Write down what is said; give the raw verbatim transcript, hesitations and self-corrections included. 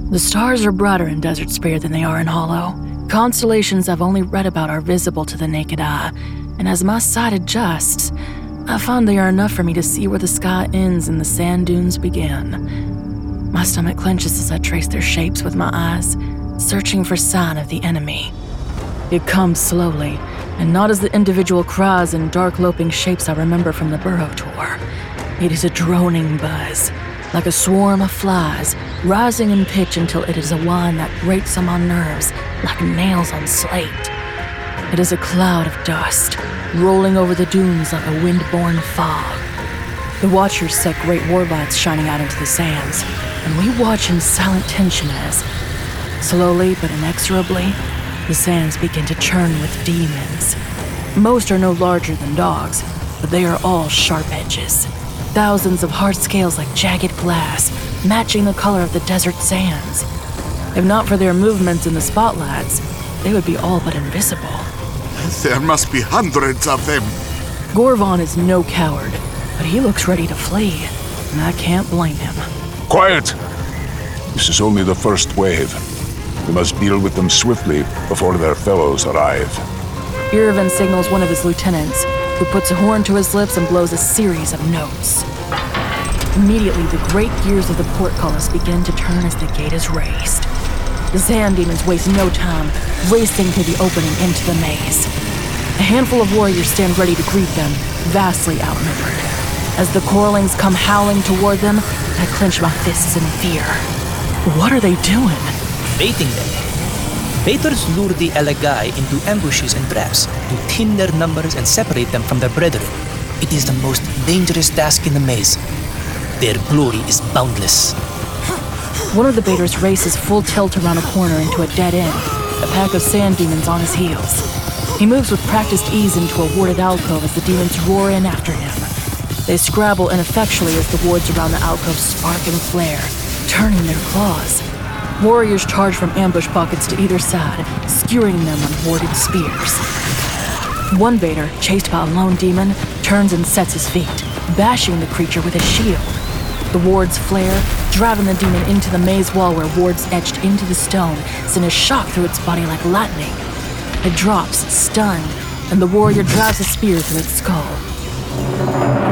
The stars are brighter in Desert Spear than they are in Hollow. Constellations I've only read about are visible to the naked eye, and as my sight adjusts, I find they are enough for me to see where the sky ends and the sand dunes begin. My stomach clenches as I trace their shapes with my eyes, searching for sign of the enemy. It comes slowly, and not as the individual cries and dark loping shapes I remember from the Burrow tour. It is a droning buzz, like a swarm of flies, rising in pitch until it is a whine that grates on my nerves like nails on slate. It is a cloud of dust, rolling over the dunes like a wind-borne fog. The Watchers set great war lights shining out into the sands, and we watch in silent tension as, slowly but inexorably, the sands begin to churn with demons. Most are no larger than dogs, but they are all sharp edges. Thousands of hard scales like jagged glass, matching the color of the desert sands. If not for their movements in the spotlights, they would be all but invisible. There must be hundreds of them. Gorvon is no coward, but he looks ready to flee, and I can't blame him. Quiet! This is only the first wave. We must deal with them swiftly before their fellows arrive. Irvin signals one of his lieutenants, who puts a horn to his lips and blows a series of notes. Immediately, the great gears of the portcullis begin to turn as the gate is raised. The sand demons waste no time, racing through the opening into the maze. A handful of warriors stand ready to greet them, vastly outnumbered. As the Corlings come howling toward them, I clench my fists in fear. What are they doing? Baiting them. Baiters lure the Elegai into ambushes and traps to thin their numbers and separate them from their brethren. It is the most dangerous task in the maze. Their glory is boundless. One of the baiters races full tilt around a corner into a dead end, a pack of sand demons on his heels. He moves with practiced ease into a warded alcove as the demons roar in after him. They scrabble ineffectually as the wards around the alcove spark and flare, turning their claws. Warriors charge from ambush pockets to either side, skewering them on warded spears. One baiter, chased by a lone demon, turns and sets his feet, bashing the creature with his shield. The wards flare, driving the demon into the maze wall where wards etched into the stone send a shock through its body like lightning. It drops, stunned, and the warrior drives a spear through its skull.